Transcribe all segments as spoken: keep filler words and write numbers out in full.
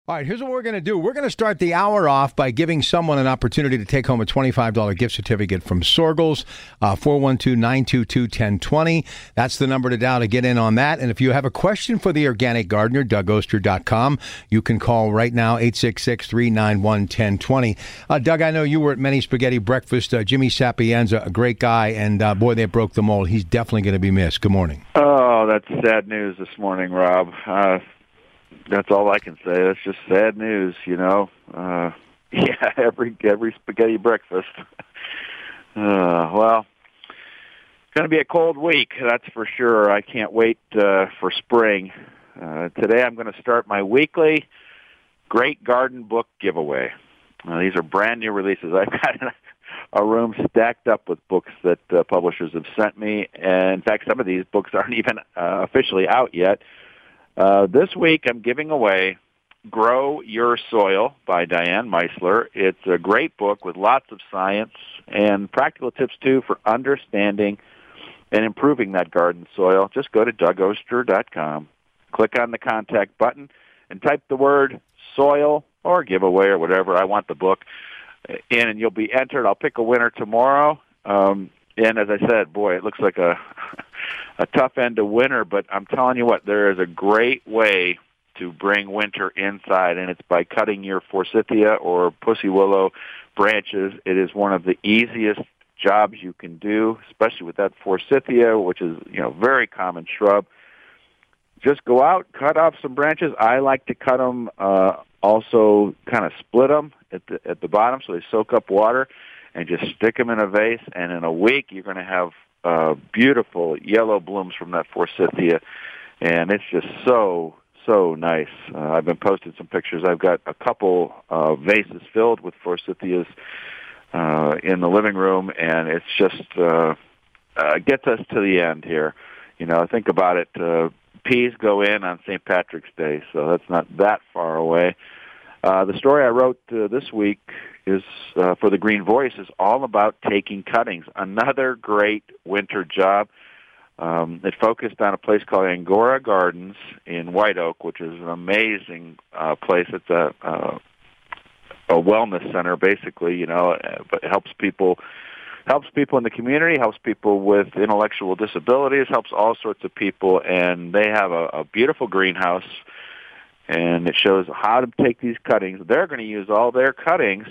All right, here's what we're going to do. We're going to start the hour off by giving someone an opportunity to take home a twenty-five dollars gift certificate from Sorgels, uh, four one two, nine two two, one zero two zero. That's the number to dial to get in on that. And if you have a question for the Organic Gardener, Doug Oster dot com, you can call right now, eight six six, three nine one, one zero two zero. Uh, Doug, I know you were at Many Spaghetti Breakfast. Uh, Jimmy Sapienza, a great guy, and uh, boy, they broke the mold. He's definitely going to be missed. Good morning. Oh, that's sad news this morning, Rob. Uh That's all I can say. That's just sad news, you know. Uh, yeah, every every spaghetti breakfast. uh, well, it's going to be a cold week, that's for sure. I can't wait uh, for spring. Uh, today I'm going to start my weekly Great Garden Book giveaway. Uh, these are brand new releases. I've got a room stacked up with books that uh, publishers have sent me. And in fact, some of these books aren't even uh, officially out yet. Uh, this week, I'm giving away Grow Your Soil by Diane Meisler. It's a great book with lots of science and practical tips, too, for understanding and improving that garden soil. Just go to Doug Oster dot com, click on the contact button, and type the word soil or giveaway or whatever. I want the book in, and you'll be entered. I'll pick a winner tomorrow. Um, and as I said, boy, it looks like a... a tough end to winter, but I'm telling you what, there is a great way to bring winter inside, and it's by cutting your forsythia or pussy willow branches. It is one of the easiest jobs you can do, especially with that forsythia, which is, you know, very common shrub. Just go out, cut off some branches. I like to cut them, uh, also kind of split them at the, at the bottom so they soak up water, and just stick them in a vase, and in a week you're going to have Uh, beautiful yellow blooms from that forsythia, and it's just so, so nice. Uh, I've been posting some pictures. I've got a couple uh, vases filled with forsythias uh, in the living room, and it's just uh, uh, gets us to the end here. You know, think about it. Uh, peas go in on Saint Patrick's Day, so that's not that far away. Uh, the story I wrote uh, this week is uh, for the Green Voice is all about taking cuttings. Another great winter job. Um, it focused on a place called Angora Gardens in White Oak, which is an amazing uh, place. It's a, uh, a wellness center, basically. You know, but it helps people helps people in the community, helps people with intellectual disabilities, helps all sorts of people, and they have a, a beautiful greenhouse. And it shows how to take these cuttings. They're going to use all their cuttings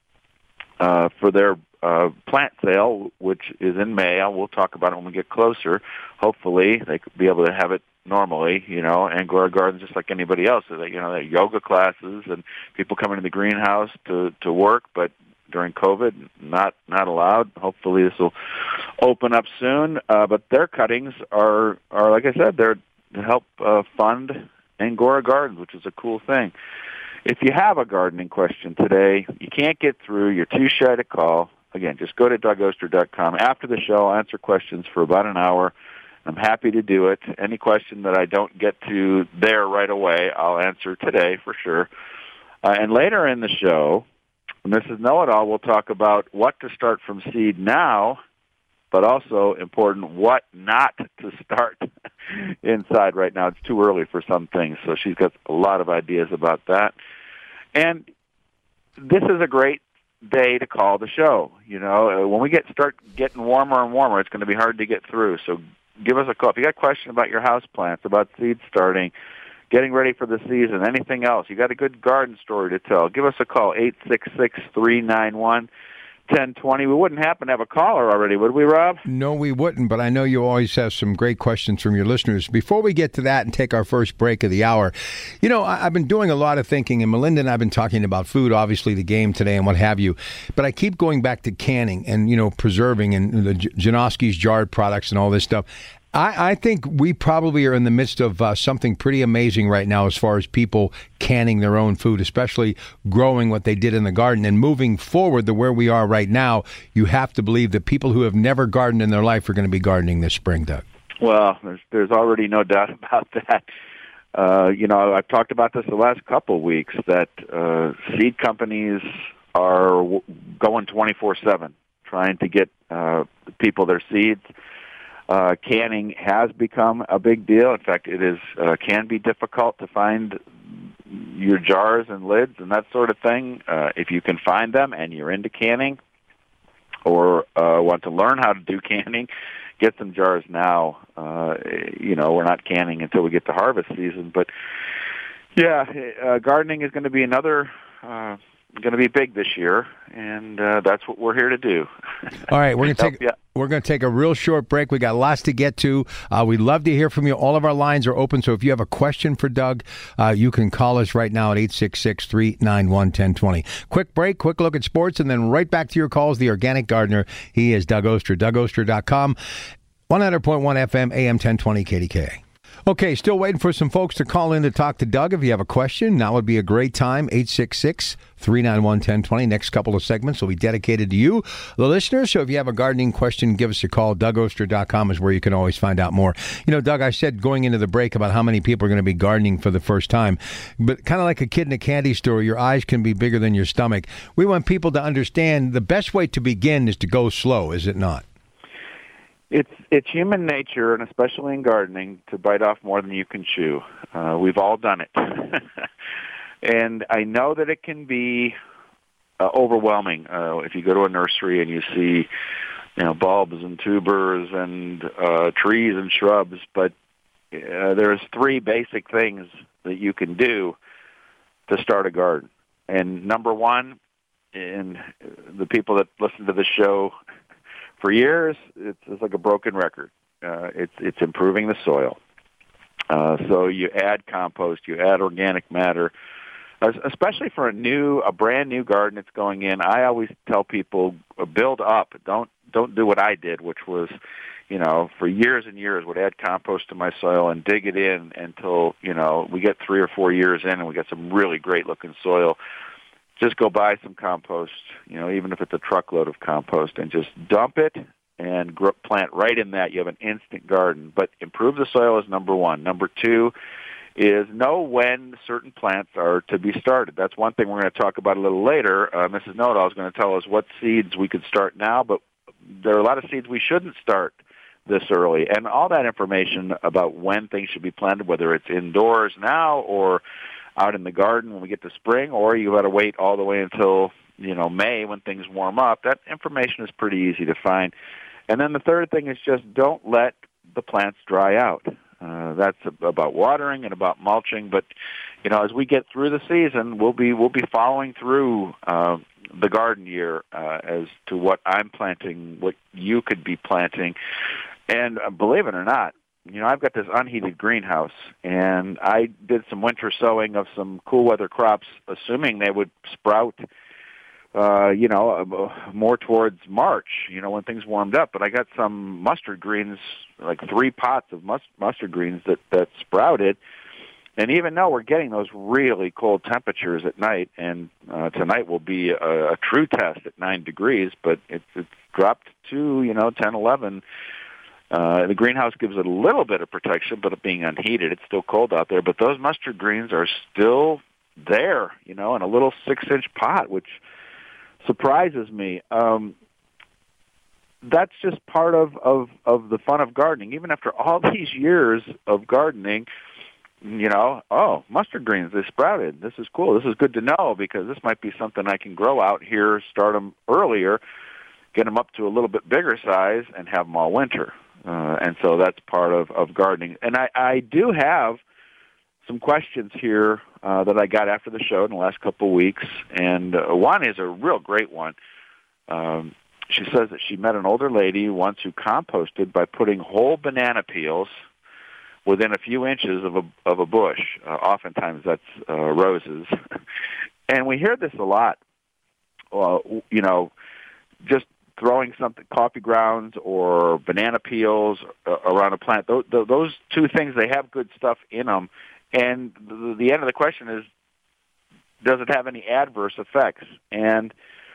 uh, for their uh, plant sale, which is in May. We'll talk about it when we get closer. Hopefully, they could be able to have it normally. You know, Angora Gardens, just like anybody else. So they, you know, they have yoga classes and people come into the greenhouse to to work, but during COVID, not not allowed. Hopefully, this will open up soon. Uh, but their cuttings are are like I said, they're to help uh, fund Angora Gardens, which is a cool thing. If you have a gardening question today, you can't get through, you're too shy to call, again, just go to Doug Oster dot com. After the show, I'll answer questions for about an hour. I'm happy to do it. Any question that I don't get to there right away, I'll answer today for sure. Uh, and later in the show, Missus Know-It-All will talk about what to start from seed now, but also important, what not to start inside right now. It's too early for some things, so she's got a lot of ideas about that. And this is a great day to call the show. You know, when we get start getting warmer and warmer, it's going to be hard to get through. So give us a call. If you got a question about your house plants, about seed starting, getting ready for the season, anything else, you got a good garden story to tell, give us a call, eight six six, three nine one, ten twenty. We wouldn't happen to have a caller already, would we, Rob? No, we wouldn't, but I know you always have some great questions from your listeners. Before we get to that and take our first break of the hour, you know, I, I've been doing a lot of thinking, and Melinda and I have been talking about food, obviously the game today and what have you, but I keep going back to canning and, you know, preserving and the Janoski's jarred products and all this stuff. I, I think we probably are in the midst of uh, something pretty amazing right now as far as people canning their own food, especially growing what they did in the garden. And moving forward to where we are right now, you have to believe that people who have never gardened in their life are going to be gardening this spring, Doug. Well, there's, there's already no doubt about that. Uh, you know, I've talked about this the last couple of weeks, that uh, seed companies are w- going twenty-four seven, trying to get uh, people their seeds. Uh, canning has become a big deal. In fact, it is uh, can be difficult to find your jars and lids and that sort of thing, uh, if you can find them and you're into canning or uh, want to learn how to do canning, get some jars now. Uh, you know, we're not canning until we get to harvest season, but yeah, uh, gardening is going to be another, uh, going to be big this year, and uh, that's what we're here to do. All right, we're going to take yeah. we're going to take a real short break. We got lots to get to. Uh, we'd love to hear from you. All of our lines are open, so if you have a question for Doug, uh, you can call us right now at eight six six, three nine one, one zero two zero. Quick break, quick look at sports, and then right back to your calls. The Organic Gardener, he is Doug Oster, Doug Oster dot com, one hundred point one F M, A M ten twenty K D K. Okay, still waiting for some folks to call in to talk to Doug. If you have a question, now would be a great time. eight six six, three nine one, one zero two zero. Next couple of segments will be dedicated to you, the listeners. So if you have a gardening question, give us a call. Doug Oster dot com is where you can always find out more. You know, Doug, I said going into the break about how many people are going to be gardening for the first time. But kind of like a kid in a candy store, your eyes can be bigger than your stomach. We want people to understand the best way to begin is to go slow, is it not? It's it's human nature, and especially in gardening, to bite off more than you can chew. Uh, we've all done it. And I know that it can be uh, overwhelming uh, if you go to a nursery and you see, you know, bulbs and tubers and uh, trees and shrubs, but uh, there's three basic things that you can do to start a garden. And number one, and the people that listen to the show for years, it's, it's like a broken record. Uh, it's it's improving the soil. Uh, so you add compost, you add organic matter, especially for a new, a brand new garden that's going in. I always tell people, build up. Don't don't do what I did, which was, you know, for years and years would add compost to my soil and dig it in until, you know, we get three or four years in and we get some really great looking soil. Just go buy some compost, you know, even if it's a truckload of compost, and just dump it and grow, plant right in that. You have an instant garden. But improve the soil is number one. Number two is know when certain plants are to be started. That's one thing we're going to talk about a little later. Uh, Missus Know-It-All is going to tell us what seeds we could start now, but there are a lot of seeds we shouldn't start this early. And all that information about when things should be planted, whether it's indoors now or out in the garden when we get to spring, or you got to wait all the way until, you know, May when things warm up. That information is pretty easy to find. And then the third thing is just don't let the plants dry out. Uh, that's about watering and about mulching. But, you know, as we get through the season, we'll be we'll be following through uh, the garden year uh, as to what I'm planting, what you could be planting. And uh, believe it or not, you know, I've got this unheated greenhouse, and I did some winter sowing of some cool weather crops, assuming they would sprout, uh, you know, more towards March, you know, when things warmed up. But I got some mustard greens, like three pots of must- mustard greens that, that sprouted. And even though we're getting those really cold temperatures at night, and uh, tonight will be a, a true test at nine degrees, but it's, it's dropped to, you know, ten, eleven. Uh, the greenhouse gives it a little bit of protection, but it being unheated, it's still cold out there. But those mustard greens are still there, you know, in a little six-inch pot, which surprises me. Um, that's just part of, of, of the fun of gardening. Even after all these years of gardening, you know, oh, mustard greens, they sprouted. This is cool. This is good to know because this might be something I can grow out here, start them earlier, get them up to a little bit bigger size, and have them all winter. Uh, and so that's part of, of gardening. And I, I do have some questions here uh, that I got after the show in the last couple of weeks. And uh, one is a real great one. Um, she says that she met an older lady once who composted by putting whole banana peels within a few inches of a, of a bush. Uh, oftentimes that's uh, roses. And we hear this a lot, uh, you know, just throwing something, coffee grounds or banana peels uh, around a plant. Those, those two things, they have good stuff in them. And the, the end of the question is, does it have any adverse effects? And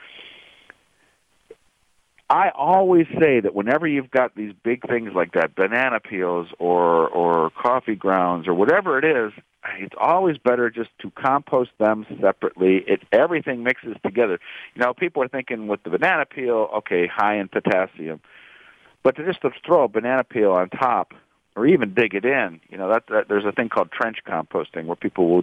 I always say that whenever you've got these big things like that, banana peels or, or coffee grounds or whatever it is, it's always better just to compost them separately. It everything mixes together. You know, people are thinking with the banana peel, okay, high in potassium, but to just to throw a banana peel on top, or even dig it in, you know, that, that there's a thing called trench composting where people will just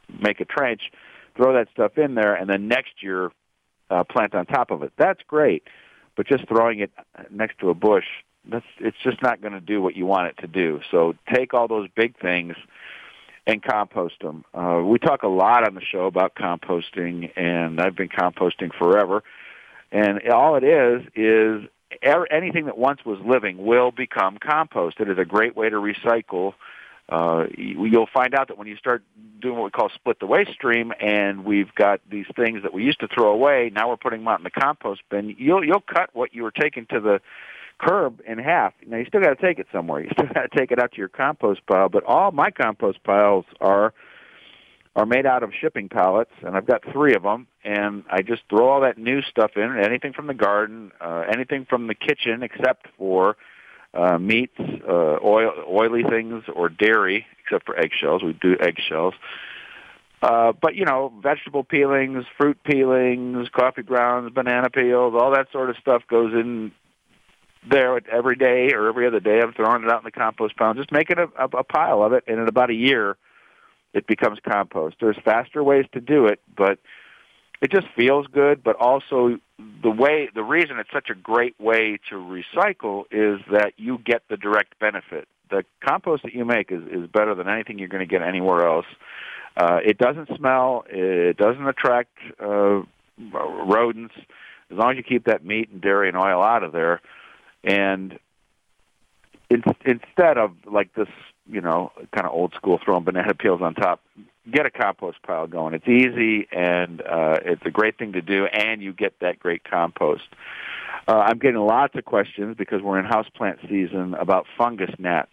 make a trench, throw that stuff in there, and then next year uh, plant on top of it. That's great, but just throwing it next to a bush, that's it's just not going to do what you want it to do. So take all those big things and compost them. Uh, we talk a lot on the show about composting, and I've been composting forever. And all it is is anything that once was living will become compost. It is a great way to recycle. Uh, you'll find out that when you start doing what we call split the waste stream, and we've got these things that we used to throw away, now we're putting them out in the compost bin, you'll you'll cut what you were taking to the curb in half. Now, you still got to take it somewhere. You still got to take it out to your compost pile, but all my compost piles are are made out of shipping pallets, and I've got three of them, and I just throw all that new stuff in, anything from the garden, uh, anything from the kitchen except for uh, meats, uh, oil, oily things, or dairy, except for eggshells. We do eggshells. Uh, but, you know, vegetable peelings, fruit peelings, coffee grounds, banana peels, all that sort of stuff goes in there every day or every other day. I'm throwing it out in the compost pile, just making a, a, a pile of it, and in about a year, it becomes compost. There's faster ways to do it, but it just feels good. But also, the way, the reason it's such a great way to recycle is that you get the direct benefit. The compost that you make is, is better than anything you're going to get anywhere else. Uh, it doesn't smell. It doesn't attract uh, rodents, as long as you keep that meat and dairy and oil out of there. And in, instead of like this, you know, kind of old school throwing banana peels on top, get a compost pile going. It's easy, and uh, it's a great thing to do, and you get that great compost. Uh, I'm getting lots of questions because we're in houseplant season about fungus gnats.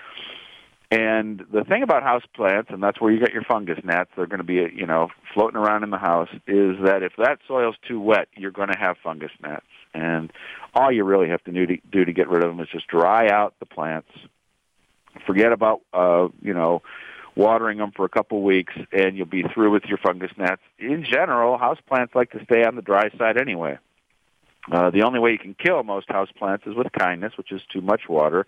And the thing about houseplants, and that's where you get your fungus gnats, they're going to be, you know, floating around in the house, is that if that soil's too wet, you're going to have fungus gnats. And all you really have to do to, do to get rid of them is just dry out the plants. Forget about, uh, you know, watering them for a couple of weeks, and you'll be through with your fungus gnats. In general, houseplants like to stay on the dry side anyway. Uh, the only way you can kill most houseplants is with kindness, which is too much water.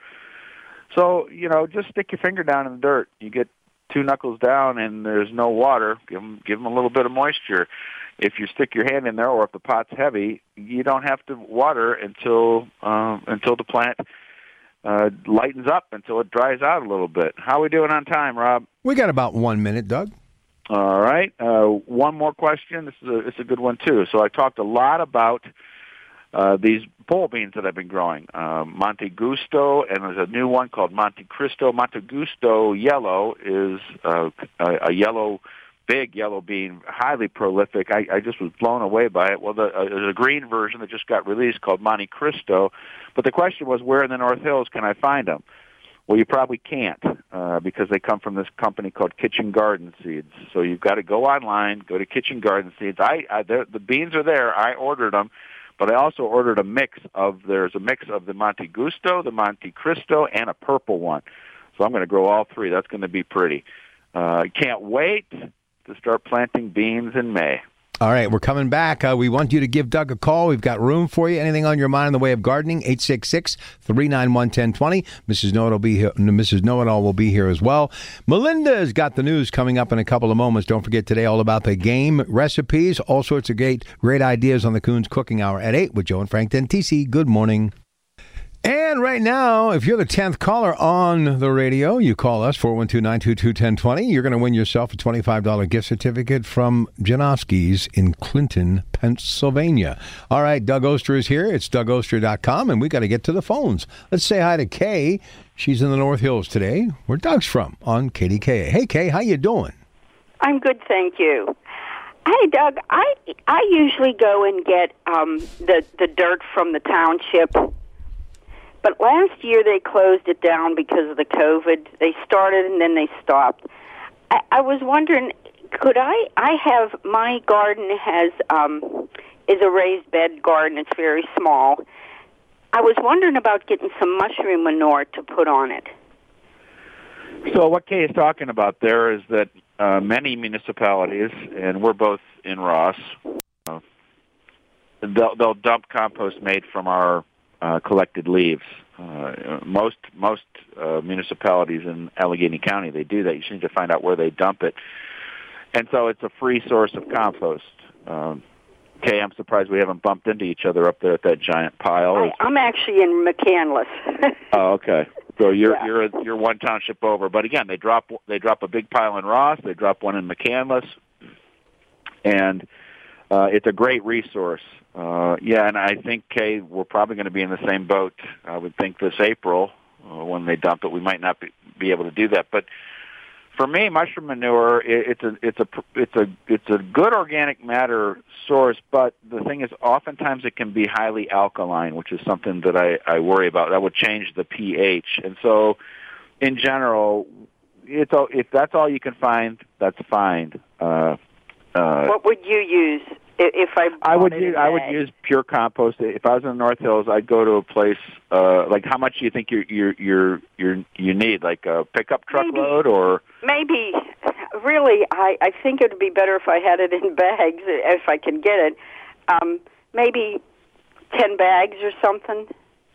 So, you know, just stick your finger down in the dirt. You get two knuckles down and there's no water, give them, give them a little bit of moisture. If you stick your hand in there, or if the pot's heavy, you don't have to water until uh, until the plant uh, lightens up, until it dries out a little bit. How are we doing on time, Rob? We got about one minute, Doug. All right. Uh, one more question. This is a, it's a good one, too. So I talked a lot about uh, these pole beans that I've been growing, uh, Monte Gusto, and there's a new one called Monte Cristo. Monte Gusto yellow is uh, a, a yellow, big yellow bean, highly prolific. I, I just was blown away by it. Well, the, uh, there's a green version that just got released called Monte Cristo, but the question was, where in the North Hills can I find them? Well, you probably can't uh, because they come from this company called Kitchen Garden Seeds. So you've got to go online, go to Kitchen Garden Seeds. I, I the beans are there. I ordered them. But I also ordered a mix of, there's a mix of the Monte Gusto, the Monte Cristo, and a purple one. So I'm going to grow all three. That's going to be pretty. Uh, can't wait to start planting beans in May. All right, we're coming back. Uh, we want you to give Doug a call. We've got room for you. Anything on your mind in the way of gardening? eight six six, three nine one, one zero two zero. Missus Know-It-All will be here. Missus Know-It-All will be here as well. Melinda's got the news coming up in a couple of moments. Don't forget today all about the game recipes, all sorts of great, great ideas on the Coons Cooking Hour at eight with Joe and Frank Dentisi. Good morning. And right now, if you're the tenth caller on the radio, you call us, four one two, nine two two, one zero two zero. You're going to win yourself a twenty-five dollars gift certificate from Janowski's in Clinton, Pennsylvania. All right, Doug Oster is here. It's doug oster dot com, and we got to get to the phones. Let's say hi to Kay. She's in the North Hills today, where Doug's from, on K D K A. Hey, Kay, how you doing? I'm good, thank you. Hey, Doug, I I usually go and get um, the, the dirt from the township. But last year they closed it down because of the COVID. They started and then they stopped. I, I was wondering, could I? I have my garden has um, is a raised bed garden. It's very small. I was wondering about getting some mushroom manure to put on it. So what Kay is talking about there is that uh, many municipalities, and we're both in Ross, uh, they'll, they'll dump compost made from our Uh, collected leaves. Uh, most most uh, municipalities in Allegheny County, they do that. You just need to find out where they dump it. and so it's a free source of compost. Um, Kay, I'm surprised we haven't bumped into each other up there at that giant pile. I, I'm actually in McCandless. Oh, okay. So you're yeah. you're you're one township over, but again, they drop they drop a big pile in Ross, they drop one in McCandless, and uh, it's a great resource. Uh, yeah, and I think Kay, we're probably going to be in the same boat. I would think this April uh, when they dump it, we might not be, be able to do that. But for me, mushroom manure it, it's a it's a it's a it's a good organic matter source. But the thing is, oftentimes it can be highly alkaline, which is something that I, I worry about. That would change the pH, and so in general, it's all, if that's all you can find, that's fine. Uh, uh, what would you use if I? I would it use I would use pure compost. If I was in the North Hills, I'd go to a place uh, like how much do you think you you you you you need? Like a pickup truckload or maybe. Really, I I think it would be better if I had it in bags if I can get it. Um, maybe ten bags or something.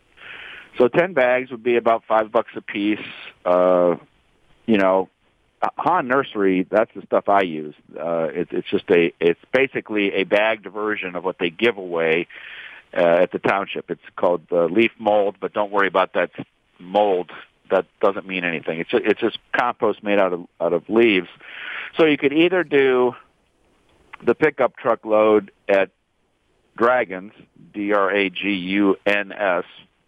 So ten bags would be about five bucks a piece. Uh, you know. Hahn Nursery, that's the stuff I use. Uh, it, it's just a, it's basically a bagged version of what they give away uh, at the township. It's called uh, leaf mold, but don't worry about that mold. That doesn't mean anything. It's just, it's just compost made out of out of leaves. So you could either do the pickup truck load at Dragons, D R A G U N S,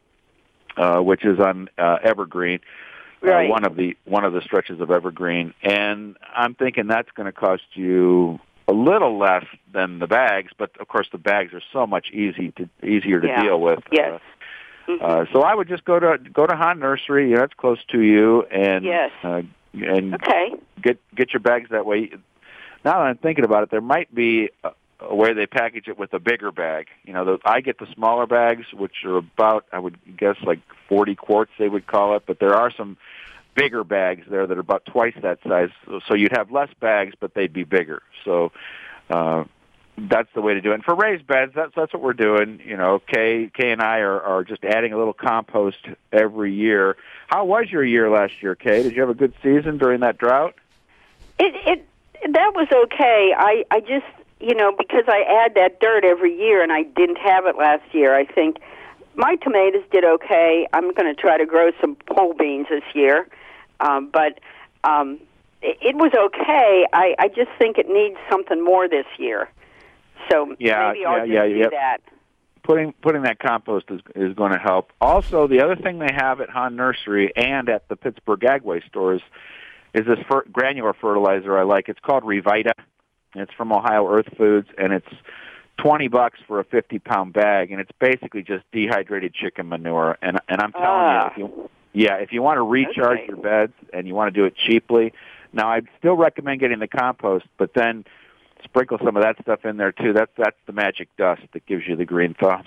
uh, which is on uh, Evergreen. Right. Uh, one of the one of the stretches of Evergreen, and I'm thinking that's going to cost you a little less than the bags, but of course the bags are so much easy to easier to yeah. deal with. Yes. Uh, mm-hmm. uh, so I would just go to go to Hahn Nursery. You know, it's close to you, and yes. uh, and okay. get get your bags that way. Now that I'm thinking about it, there might be a, a way they package it with a bigger bag. You know, the, I get the smaller bags, which are about, I would guess, like forty quarts, they would call it, but there are some bigger bags there that are about twice that size. So you'd have less bags, but they'd be bigger. So uh, that's the way to do it. And for raised beds, that's that's what we're doing. You know, Kay, Kay and I are, are just adding a little compost every year. How was your year last year, Kay? Did you have a good season during that drought? It it that was okay. I I just, you know, because I add that dirt every year, and I didn't have it last year. I think my tomatoes did okay. I'm going to try to grow some pole beans this year, um, but um, it, it was okay. I, I just think it needs something more this year. So yeah, maybe I'll yeah, just yeah, do yep. that. Putting putting that compost is is going to help. Also, the other thing they have at Hahn Nursery and at the Pittsburgh Agway stores is this fer- granular fertilizer I like. It's called Revita. It's from Ohio Earth Foods, and it's twenty bucks for a fifty pound bag, and it's basically just dehydrated chicken manure. And and I'm telling ah. you, if you, yeah, if you want to recharge okay. your beds and you want to do it cheaply, now I'd still recommend getting the compost, but then sprinkle some of that stuff in there too. That's that's the magic dust that gives you the green thumb.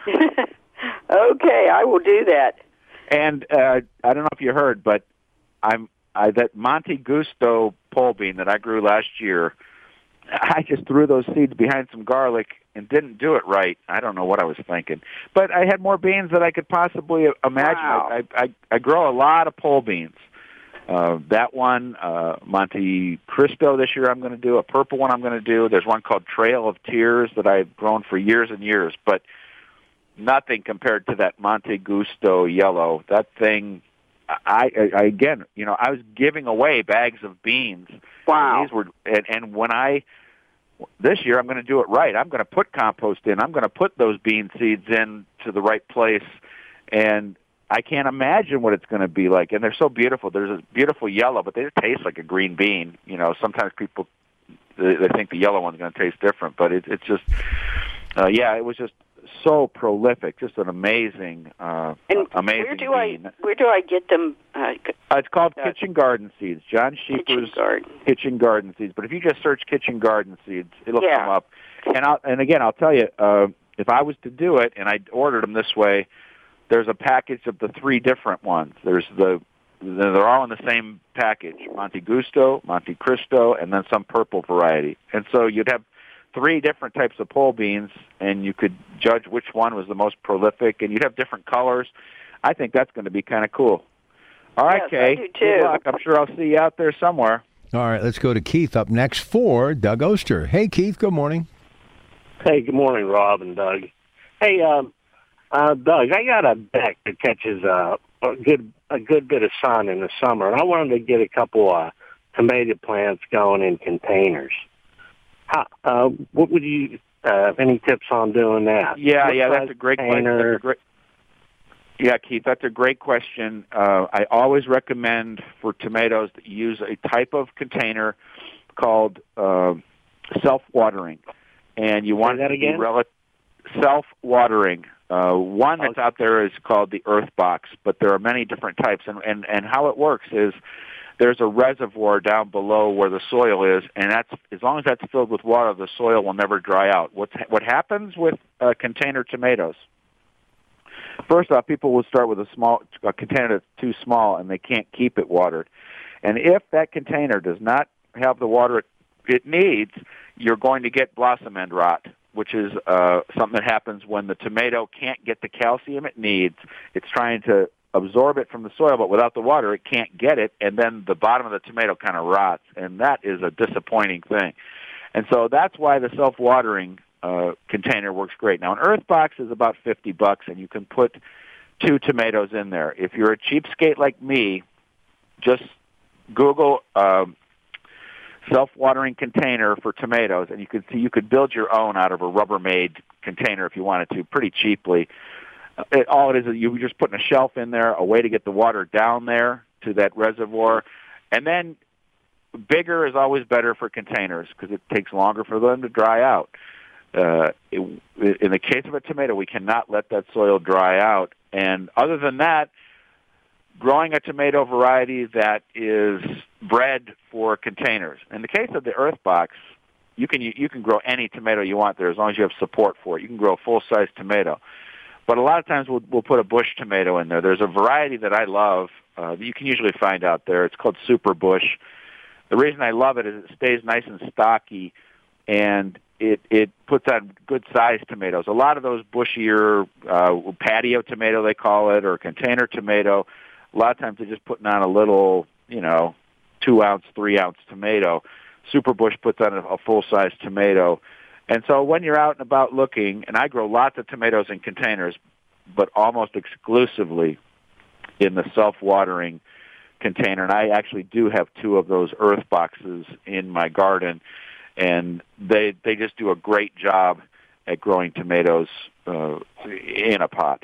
Okay, I will do that. And uh, I don't know if you heard, but I'm I, that Monte Gusto pole bean that I grew last year. I just threw those seeds behind some garlic and didn't do it right. I don't know what I was thinking, but I had more beans than I could possibly imagine. Wow. I, I I grow a lot of pole beans. Uh, that one, uh, Monte Cristo this year I'm going to do, a purple one I'm going to do. There's one called Trail of Tears that I've grown for years and years, but nothing compared to that Monte Gusto yellow. That thing, I, I again, you know, I was giving away bags of beans. Wow. And these were, and, and when I, this year I'm going to do it right. I'm going to put compost in. I'm going to put those bean seeds in to the right place, and I can't imagine what it's going to be like. And they're so beautiful. There's a beautiful yellow, but they just taste like a green bean. You know, sometimes people they, they think the yellow one's going to taste different, but it, it's just, uh, yeah, it was just so prolific. Just an amazing, uh, and amazing where do bean. I where do I get them? Uh, uh, it's called uh, Kitchen Garden Seeds. John Sheeper's Kitchen Garden. Kitchen Garden Seeds. But if you just search Kitchen Garden Seeds, it'll yeah. come up. And I'll, and again, I'll tell you, uh, if I was to do it, and I ordered them this way, there's a package of the three different ones. There's the, they're all in the same package, Monte Gusto, Monte Cristo, and then some purple variety. And so you'd have three different types of pole beans, and you could judge which one was the most prolific, and you'd have different colors. I think that's going to be kind of cool. All right, yes, Kay. I do too. Good luck. I'm sure I'll see you out there somewhere. All right, let's go to Keith up next for Doug Oster. Hey, Keith, good morning. Hey, good morning, Rob and Doug. Hey, um, uh, Doug, I got a deck that catches uh, a good a good bit of sun in the summer, and I wanted to get a couple uh, tomato plants going in containers. How, uh, what would you uh, any tips on doing that? Yeah, what yeah, that's a great question. That's a great, yeah, Keith, that's a great question. Uh, I always recommend for tomatoes that you use a type of container called uh, self-watering. And you want Say that it to again? be rel- self-watering. Uh, one that's out there is called the Earth Box, but there are many different types. And, and, and how it works is there's a reservoir down below where the soil is, and that's as long as that's filled with water, the soil will never dry out. What's, what happens with uh, container tomatoes? First off, people will start with a small a container that's too small, and they can't keep it watered. And if that container does not have the water it, it needs, you're going to get blossom end rot, which is uh, something that happens when the tomato can't get the calcium it needs. It's trying to absorb it from the soil, but without the water, it can't get it, and then the bottom of the tomato kind of rots, and that is a disappointing thing. And so that's why the self-watering uh, container works great. Now, an Earth Box is about fifty bucks, and you can put two tomatoes in there. If you're a cheapskate like me, just Google um, self-watering container for tomatoes, and you can see you could build your own out of a Rubbermaid container if you wanted to, pretty cheaply. It, all it is is you just putting a shelf in there, a way to get the water down there to that reservoir, and then bigger is always better for containers because it takes longer for them to dry out. Uh, it, in the case of a tomato, we cannot let that soil dry out, and other than that, growing a tomato variety that is bred for containers. In the case of the Earth Box, you can you can grow any tomato you want there as long as you have support for it. You can grow a full-size tomato. But a lot of times we'll, we'll put a bush tomato in there. There's a variety that I love uh, that you can usually find out there. It's called Super Bush. The reason I love it is it stays nice and stocky, and it it puts on good-sized tomatoes. A lot of those bushier uh, patio tomato, they call it, or container tomato, a lot of times they're just putting on a little, you know, two-ounce, three-ounce tomato. Super Bush puts on a, a full-size tomato. And so when you're out and about looking, and I grow lots of tomatoes in containers, but almost exclusively in the self-watering container. And I actually do have two of those Earth Boxes in my garden, and they they just do a great job at growing tomatoes uh, in a pot.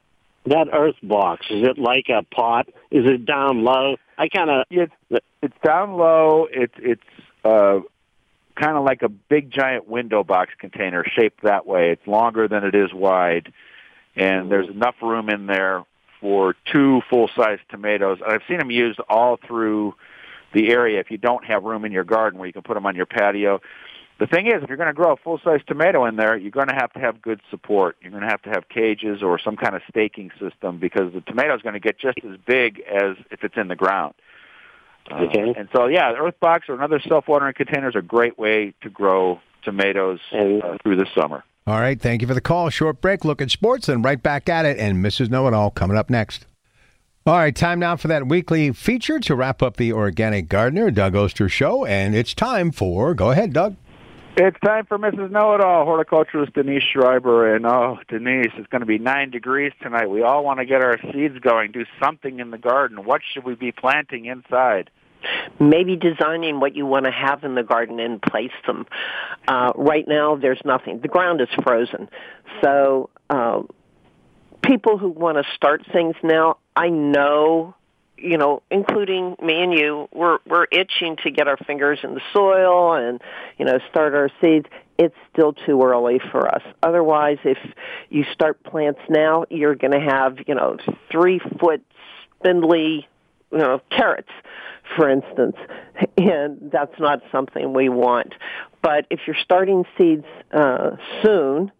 That Earth Box, is it like a pot? Is it down low? I kind of... It's, it's down low. It's... it's uh, kind of like a big giant window box container shaped that way. It's longer than it is wide, and there's enough room in there for two full-size tomatoes. And I've seen them used all through the area if you don't have room in your garden where you can put them on your patio. The thing is, if you're going to grow a full-size tomato in there, you're going to have to have good support. You're going to have to have cages or some kind of staking system because the tomato is going to get just as big as if it's in the ground. Okay. Uh, and so, yeah, the Earth Box or another self-watering container is a great way to grow tomatoes uh, through the summer. All right, thank you for the call. Short break, look at sports, and right back at it. And Missus Know-It-All coming up next. All right, time now for that weekly feature to wrap up the Organic Gardener, Doug Oster Show. And it's time for, go ahead, Doug. It's time for Missus Know-It-All, horticulturist Denise Schreiber. And, oh, Denise, it's going to be nine degrees tonight. We all want to get our seeds going, do something in the garden. What should we be planting inside? Maybe designing what you want to have in the garden and place them. Uh, right now, there's nothing. The ground is frozen. So uh, people who want to start things now, I know, you know, including me and you, we're we're itching to get our fingers in the soil and, you know, start our seeds. It's still too early for us. Otherwise, if you start plants now, you're going to have, you know, three-foot spindly, you know, carrots, for instance, and that's not something we want. But if you're starting seeds uh, soon,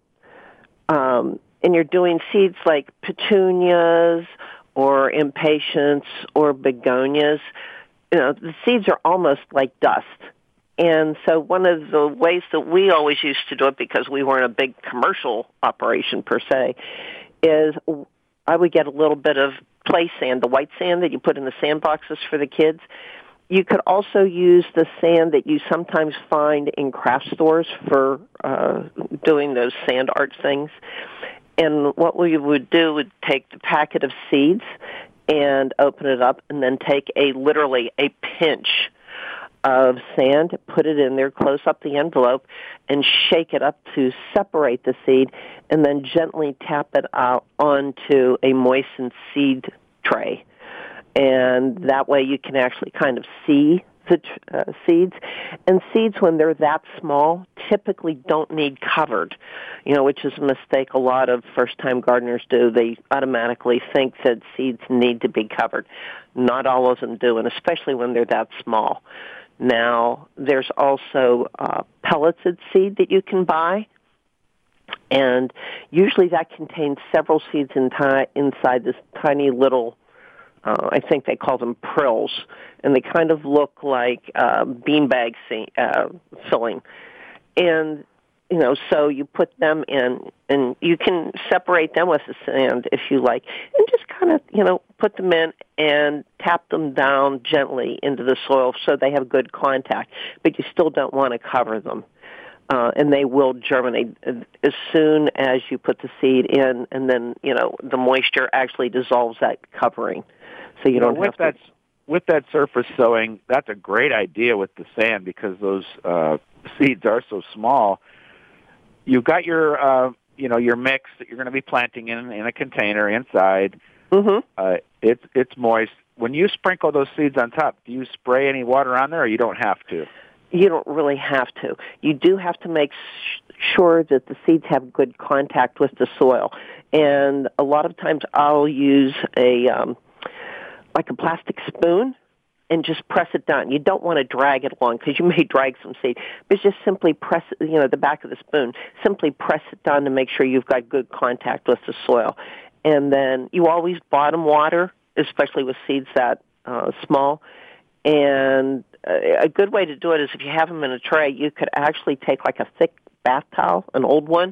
um, and you're doing seeds like petunias or impatiens or begonias, you know, the seeds are almost like dust. And so one of the ways that we always used to do it, because we weren't a big commercial operation per se, is I would get a little bit of play sand, the white sand that you put in the sandboxes for the kids, you could also use the sand that you sometimes find in craft stores for uh, doing those sand art things. And what we would do would take the packet of seeds and open it up, and then take a literally a pinch of sand, put it in there, close up the envelope, and shake it up to separate the seed, and then gently tap it out onto a moistened seed tray. And that way you can actually kind of see the uh, seeds. And seeds, when they're that small, typically don't need covered, you know, which is a mistake a lot of first-time gardeners do. They automatically think that seeds need to be covered. Not all of them do, and especially when they're that small. Now, there's also uh, pelleted seed that you can buy, and usually that contains several seeds in ti- inside this tiny little, uh, I think they call them prills, and they kind of look like uh, beanbag seed, uh, filling. And, you know, so you put them in, and you can separate them with the sand if you like, and just kind of, you know, put them in and tap them down gently into the soil so they have good contact, but you still don't want to cover them. Uh, and they will germinate as soon as you put the seed in, and then, you know, the moisture actually dissolves that covering. So you, you don't know, with have that, to... With that surface sowing, that's a great idea with the sand because those uh, seeds are so small. You've got your, uh, you know, your mix that you're going to be planting in in a container inside. Mm-hmm. Uh, it's it's moist. When you sprinkle those seeds on top, do you spray any water on there, or you don't have to? You don't really have to. You do have to make sh- sure that the seeds have good contact with the soil. And a lot of times I'll use a um, like a plastic spoon and just press it down. You don't want to drag it along because you may drag some seed. But just simply press, you know, the back of the spoon. Simply press it down to make sure you've got good contact with the soil. And then you always bottom water, especially with seeds that uh, small. And a good way to do it is if you have them in a tray, you could actually take like a thick bath towel, an old one,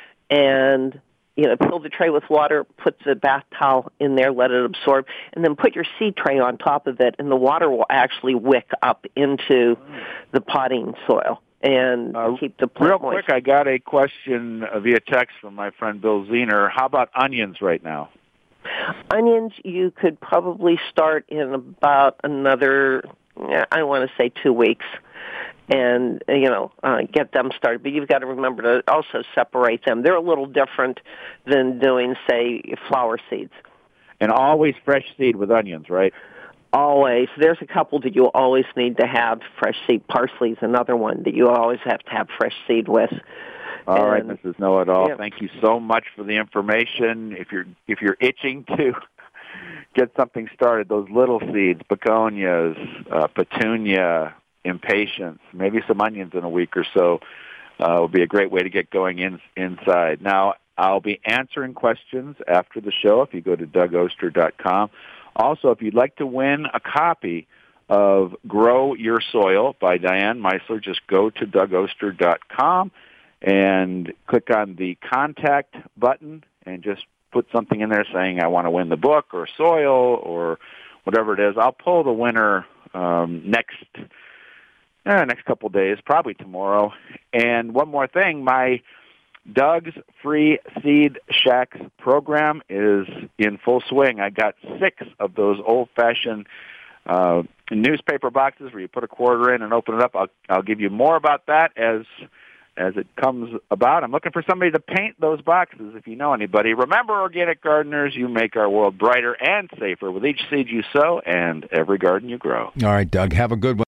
and, you know, fill the tray with water, put the bath towel in there, let it absorb, and then put your seed tray on top of it, and the water will actually wick up into the potting soil and uh, keep the plant real moist. Quick, I got a question via text from my friend Bill Zener. How about onions right now? Onions, you could probably start in about another, I want to say two weeks, and, you know, uh, get them started. But you've got to remember to also separate them. They're a little different than doing, say, flower seeds. And always fresh seed with onions, right? Always. There's a couple that you always need to have fresh seed. Parsley's another one that you always have to have fresh seed with. All and, right, Missus Know-It-All. Yeah. Thank you so much for the information. If you're if you're itching to get something started, those little seeds, begonias, uh, petunia, impatiens, maybe some onions in a week or so, uh, will be a great way to get going in, inside. Now, I'll be answering questions after the show if you go to Doug Oster dot com. Also, if you'd like to win a copy of Grow Your Soil by Diane Meisler, just go to Doug Oster dot com and click on the contact button and just put something in there saying I want to win the book or soil or whatever it is. I'll pull the winner um, next eh, next couple of days, probably tomorrow. And one more thing, my Doug's Free Seed Shacks program is in full swing. I got six of those old-fashioned uh, newspaper boxes where you put a quarter in and open it up. I'll, I'll give you more about that as as it comes about. I'm looking for somebody to paint those boxes if you know anybody. Remember, organic gardeners, you make our world brighter and safer with each seed you sow and every garden you grow. All right, Doug, have a good one.